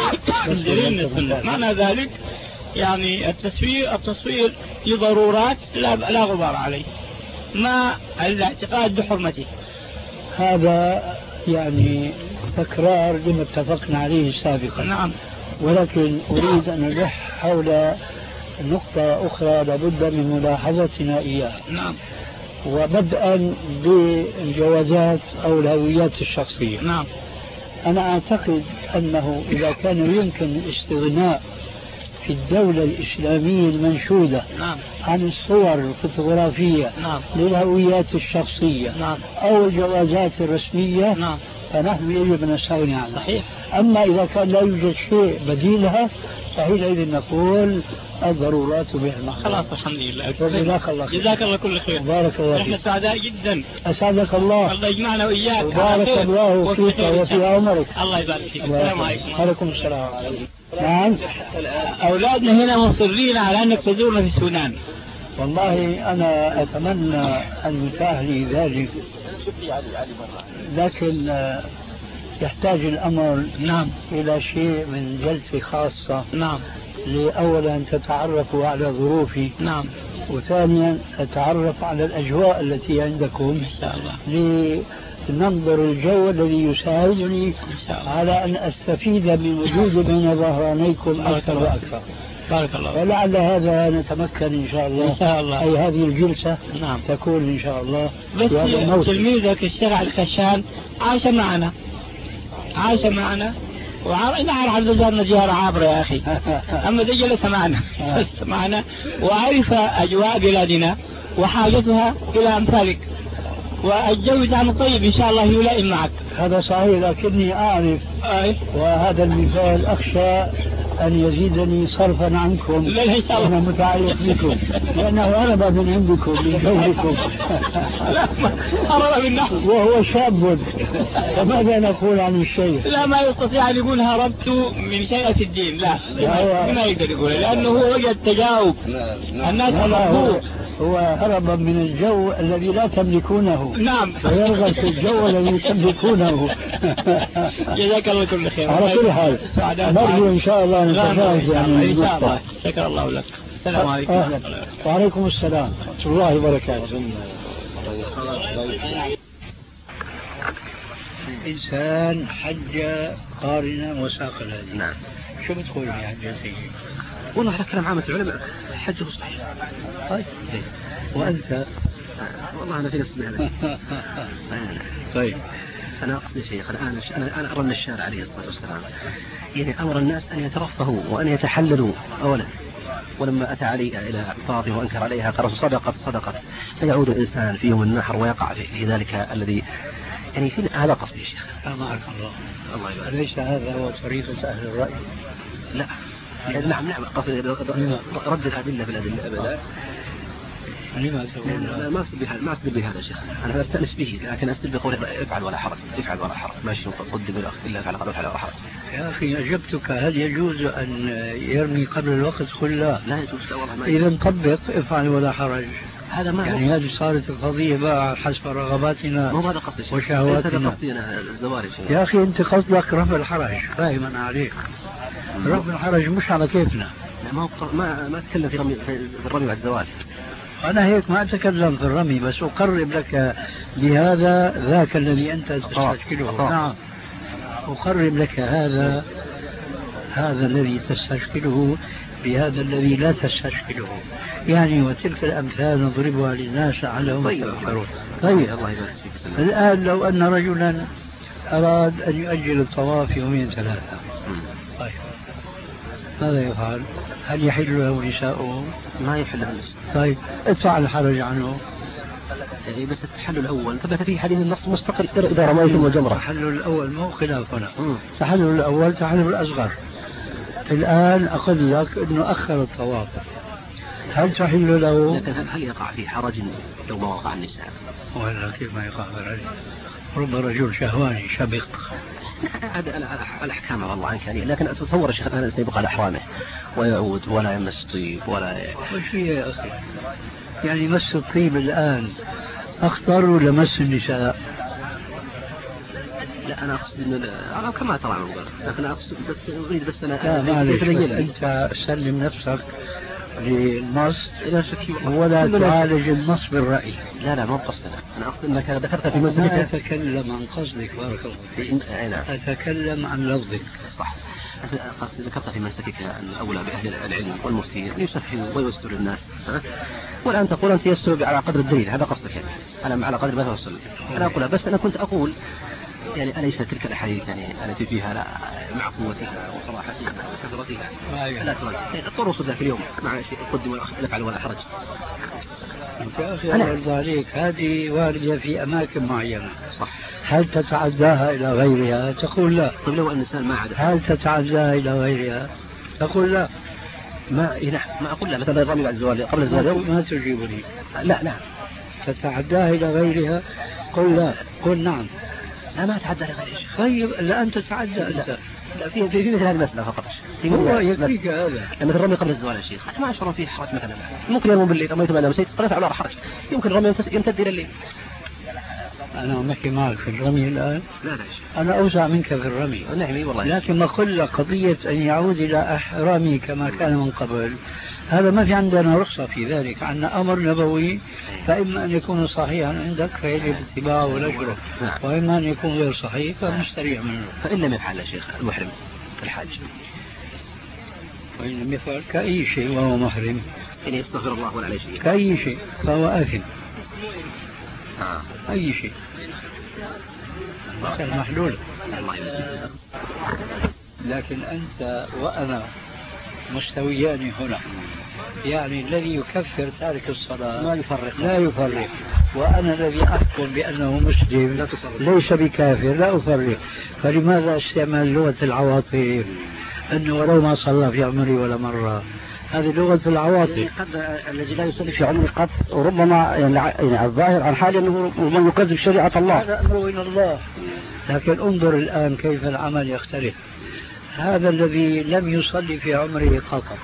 معنى ذلك يعني التصوير لضرورات لا غبار عليه مع الاعتقاد بحرمته. هذا يعني تكرار لما اتفقنا عليه سابقا. نعم. ولكن أريد أن ألح حول نقطة أخرى لابد من ملاحظتنا إياها. نعم. وبدءا بالجوازات أو الهويات الشخصية. نعم. أنا أعتقد أنه إذا كان يمكن الاستغناء في الدولة الإسلامية المنشودة نعم. عن الصور الفوتوغرافية نعم. للهويات الشخصية نعم. أو الجوازات الرسمية نعم. فنحن يجب أن نستغني عنها. صحيح. أما إذا كان لا يوجد شيء بديلها فحينئذ نقول الضرورات تبيح المحظورات. خلاص الحمد لله. جزاك الله خير. جزاك الله كل خير. بارك الله فيك. نحن سعداء جدا. أسعدك الله. الله يجمعنا وإياك. بارك الله فيك وفي عمرك. الله يبارك فيك. السلام عليكم. وعليكم السلام. نعم. أولادنا هنا مصرين على أنك تزورنا في السودان. والله أنا أتمنى أن يتاح لي ذلك، لكن يحتاج الأمر نعم إلى شيء من جلسة خاصة. نعم. لأولا تتعرفوا على ظروفي، نعم. وثانيا أتعرف على الأجواء التي عندكم إن شاء الله، لننظر الجو الذي يساعدني على أن أستفيد من وجودي بين ظهرانيكم أكثر وأكثر. بارك الله. ولعل هذا نتمكن إن شاء الله. إن شاء الله. أي هذه الجلسة نعم تكون إن شاء الله. بس تلميذك الشيخ الخشان عاش معنا وإذا عرف زارنا زيارة عابرة يا أخي. أما ده جلس معنا وعرف أجواء بلادنا وحاجتها إلى أمثالك، والجو كان طيب إن شاء الله يلائم معك. هذا صحيح، لكني أعرف وهذا المثال أخشى أن يزيدني صرفا عنكم. لا إن شاء الله. أنا متعلق بكم لأنه هرب من عندكم من جولكم. لا هرب من نحو وهو شاب، فماذا نقول عن الشيخ؟ لا ما يستطيع أن يقول هربت من شيء الدين، لا ما يقدر يقول، لأنه هو وجد تجاوب الناس هربوه. هو هرب من الجو الذي لا تملكونه. نعم. ويرغب في الجو الذي تملكونه. جزاك الله كل خير. على كل حال نرجو إن شاء الله نتفاهم يعني إن شاء الله. شكر الله لك. السلام عليكم. وعليكم السلام ورحمة الله وبركاته. إنسان حج قارنا وساق الهدي. نعم. شو بتقول يا حج سيدي؟ والله على كلام عامة العلماء حجه صحيح. طيب. وأنت؟ والله أنا في نفس هذا. طيب. أنا أقصد شيخ أنا أرى من الشارع عليه الصلاة والسلام يعني أمر الناس أن يترفهوا وأن يتحللوا أولا، ولما أتى علي إلى فاطمة وأنكر عليها قال صدقت فيعود الإنسان في يوم النحر ويقع في ذلك الذي يعني في هذا قصدي يا شيخ. أمرك الله يبارك. ليس هذا هو طريقة أهل الرأي؟ لا. نعم قصدي رد الأدلة بالأدلة أبدا. لما تقول؟ ما أستدل بهذا يا شيخ، أنا أستأنس به، لكن أستدل بقول افعل ولا حرج ماشي قدم إلا فعل ولا حرج. يا أخي أجبتك، هل يجوز أن يرمي قبل الوقت؟ قل لا. لا يجوز. لا والله ما إذا طبق افعل ولا حرج. هذا ما يعني هذه صارت القضية بقى حسب رغباتنا وشهواتنا. يا أخي أنت قصدك رفع الحرج، فاهم أنا عليك. رفع الحرج مش على كيفنا. ما أتكلم في الرمي والزواج. أنا هيك ما أتكلم في الرمي، بس أقرب لك بهذا ذاك الذي أنت تستشكله. نعم. أقرب لك هذا الذي تستشكله بهذا الذي لا تستشكله، يعني وتلك الأمثال نضربها للناس لعلهم يتفكرون. طيب. الله يبارك فيك. الآن لو أن رجلا أراد أن يؤجل الطواف يومين ثلاثة، طيب ماذا يفعل؟ هل يحل له نساؤه؟ ما يحل له. طيب ادفع الحرج عنه. بس التحلل الأول ثبت في حديث النص مستقل إذا رميتم الجمرة. التحلل الأول مو خلاف هنا. التحلل الأول تحلل الأصغر. الآن أقول لك أنه أخر الطواف، هل تحل له؟ لكن هل يقع في حرج لو ما وقع النساء؟ ولا كيف ما يقع في الرجل؟ رب رجل شهواني شبق. هذا الأحكام والله عنك يعني، لكن أتصور الشيخ أنا سيبقى على أحرامه ويعود ولا يمس طيب ولا. وش فيه يا أخي؟ يعني مس الطيب الآن أخطر ولا مس النساء؟ لا أنا أقصد إنه أنا كما ترى لكن أقصد بس أريد بس أنا. لا معلش، أنت سلم نفسك للنص ولا تعالج النص بالرأي. لا مو قصدنا، أنا أقصد أنك ذكرت في مسألة. ما أتكلم عن قصدك بارك الله فيك. أتكلم عن لفظك. صح. ذكرت في مسألتك أن أولى بأهل العلم والمفتين أن يسهلوا ويوسروا للناس، والآن تقول أنت يسر على قدر الدليل، هذا قصدك يعني أنا على قدر ما توصل. أنا أقولها بس أنا كنت أقول يعني أليس تلك الأحاديث يعني التي فيها لا مع قوتها وصراحتها وكثرتها لا ترد الطرق ذاك اليوم مع شيء قدم ولا يفعل ولا حرج. يا أخي الله يرضى عليك، هذه واردة في أماكن معينة. صح. هل تتعداها إلى غيرها؟ تقول لا. طيب لو الإنسان ما عاد. هل تتعداها إلى غيرها؟ تقول لا. ما أقول لا. مثلا الرمي بعد الزواج قبل الزواج ما تجيبني. لا تتعداها إلى غيرها؟ قل لا. قل نعم. لا ما أتعدى لغير شيء. طيب لا أنت تتعدى. لا في مثل هذه المسألة فقط. هو يكفيك هذا. مثل الرمي قبل الزواج يا شيخ ما أشعر فيه حرج مثلا. ممكن يرمون بالليل رميت بعد مسيت قلت على حرج. يمكن الرمي يمتد إلى الليل. أنا أحكي معك في الرمي الآن. لا أنا أوسع منك في الرمي. نعم والله. لكن ما قل قضية أن يعود إلى رمي كما كان من قبل، هذا ما في عندنا رخصة في ذلك، عندنا أمر نبوي، فإما أن يكون صحيحا عندك فيجب اتباعه ونشره، وإما أن يكون غير صحيح فمستريح منه. فإن لم يفعل يا شيخ المحرم في الحج، وإن لم يفعل كأي شيء وهو محرم، إن يستغفر الله ولا عليه شيء، كأي شيء فهو آثم. أي شيء مسألة محلولة. لكن أنت وأنا مستويان هنا، يعني الذي يكفر تارك الصلاة لا يفرق، وأنا الذي أحكم بأنه مسلم ليس بكافر لا أفرق. فلماذا استعمال لغة العواطف أنه ولو ما صلى في عمري ولا مرة؟ هذه لغة العواطف. قد الذي لا يصلي في عمره قد ربما يعني الظاهر عن حال أنه من يكذب شريعة الله، هذا أمر إلى الله. لكن انظر الآن كيف العمل يختلف. هذا الذي لم يصلي في عمره فقط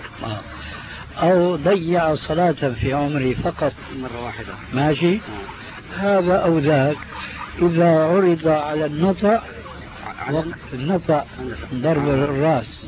أو ضيع صلاة في عمره فقط مرة واحدة ماشي، هذا أو ذاك إذا عرض على النطع ضرب الرأس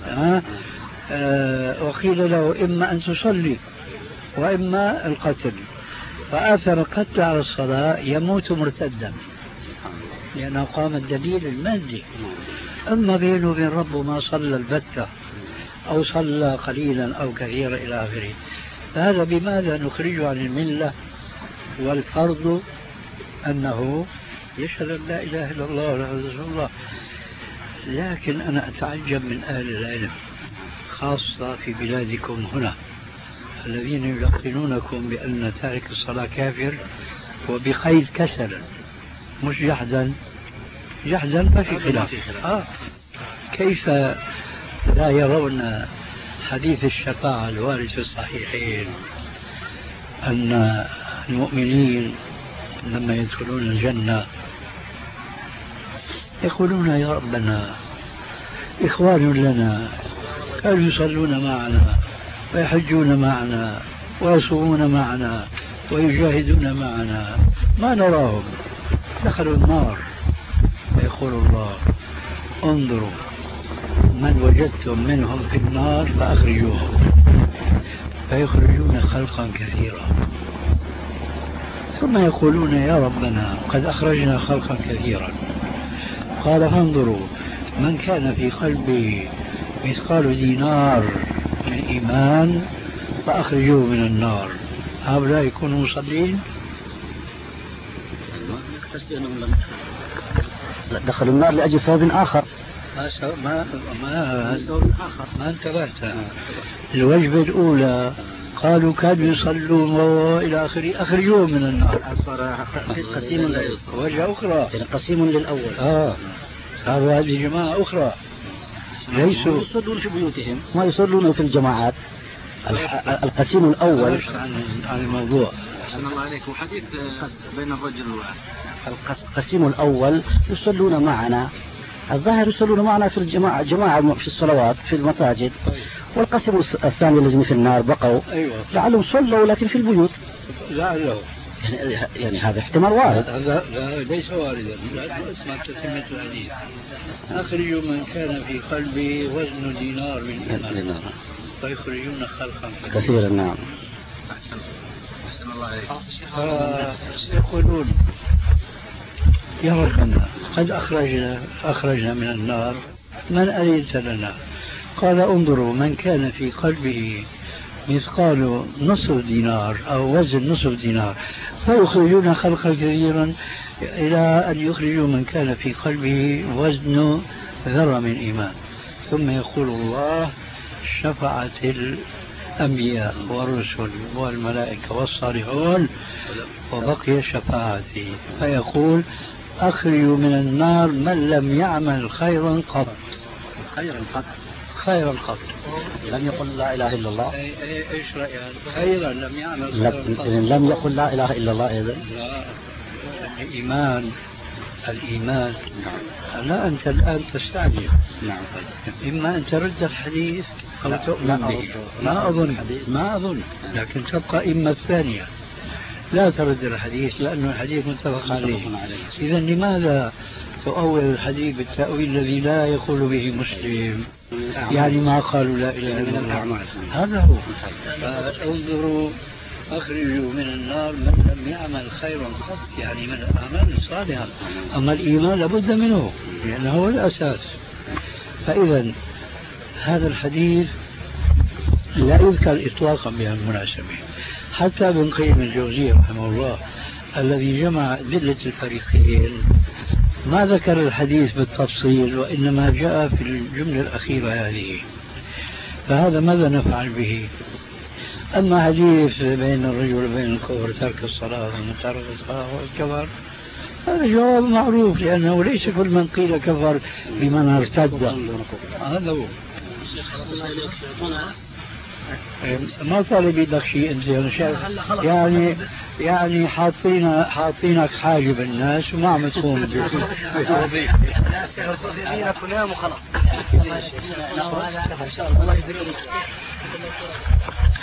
وقيل له إما أن تصلي وإما القتل، فآثر القتل على الصلاة يموت مرتدا لأنه قام الدليل المادي. أما بينه وبين ربه ما صلى البتة أو صلى قليلا أو كثيرا إلى آخره، فهذا بماذا نخرجه عن الملة؟ والفرض أنه يشهد أن لا إله إلا الله ولا إله إلا الله. لكن أنا أتعجب من أهل العلم خاصة في بلادكم هنا الذين يلقنونكم بأن تارك الصلاة كافر، وبقيد كسلا مش جحدا ما في خلاف. كيف لا يرون حديث الشفاعة الوارد في الصحيحين أن المؤمنين لما يدخلون الجنة يقولون يا ربنا إخوان لنا كانوا يصلون معنا ويحجون معنا ويصومون معنا ويجاهدون معنا ما نراهم، دخلوا النار. فيقول الله انظروا من وجدتم منهم في النار فأخرجوهم، فيخرجون خلقا كثيرا، ثم يقولون يا ربنا قد أخرجنا خلقا كثيرا. قال فانظروا من كان في قلبه مثقال دينار من إيمان فأخرجوه من النار. هؤلاء يكونوا مصلين؟ دخلوا النار لأجل سبب آخر. ما انتبهت. الوجبة الأولى قالوا كانوا يصلون إلى آخره أخرجوه من النار. قسيم وجهة أخرى قسيم للأول. قالوا هذه جماعة أخرى ليسوا يصلون في بيوتهم ما يصلون في الجماعات. القسيم الأول عن الموضوع. أحسن الله عليك. وحديث بين الرجل القسيم الأول يصلون معنا، الظاهر يصلون معنا في الجماعة في الصلوات في المساجد. والقسم الثاني الذين في النار بقوا لعلهم صلوا لكن في البيوت. لعلهم يعني هذا احتمال وارد. هذا ليس واردا. اسمع تسمية الحديث أخرجوا من كان في قلبه وزن دينار من إيمان فيخرجون خلقا كثيرا. نعم. يقولون يا ربنا قد أخرجنا من النار من أريد لنا؟ قال انظروا من كان في قلبه مثقال نصف دينار أو وزن نصف دينار فيخرجون خلقا كثيرا إلى أن يخرجوا من كان في قلبه وزن ذرة من إيمان. ثم يقول الله شفعت الأنبياء والرسل والملائكة والصالحون وبقي شفاعتي، فيقول أخرجوا من النار من لم يعمل خيرا قط. خيرا قط لم يقل لا إله إلا الله. إيش رأيك؟ خيرا لم يعمل لم يقل لا إله إلا الله أيضا. لا الإيمان لا أنت الآن تستعجل. نعم. إما أن ترد الحديث أو تؤمن به. ما أظن لكن تبقى إما الثانية. لا ترد الحديث لأنه الحديث متفق عليه. إذا لماذا تؤول الحديث بالتأويل الذي لا يقول به مسلم؟ يعني ما قالوا لا إله إلا الله. هذا هو. انظروا أخرجوا من النار من لم يعمل خيرا قط، يعني من الأعمال الصالحة. أما الإيمان لابد منه لأنه هو الأساس. فإذا هذا الحديث لا يذكر إطلاقا بهالمناسبة. حتى ابن قيم الجوزية رحمه الله الذي جمع أدلة الفريقين ما ذكر الحديث بالتفصيل، وإنما جاء في الجملة الأخيرة هذه. فهذا ماذا نفعل به؟ أما حديث بين الرجل وبين الكفر ترك الصلاة ومن ترك الصلاة والكفر، هذا جواب معروف، لأنه ليس كل من قيل كفر بمن ارتد. هذا هو. ما طالب يدك شيء انت يعني حاطينك حاجب الناس وما عم تقوم بالوظيفه. وخلاص.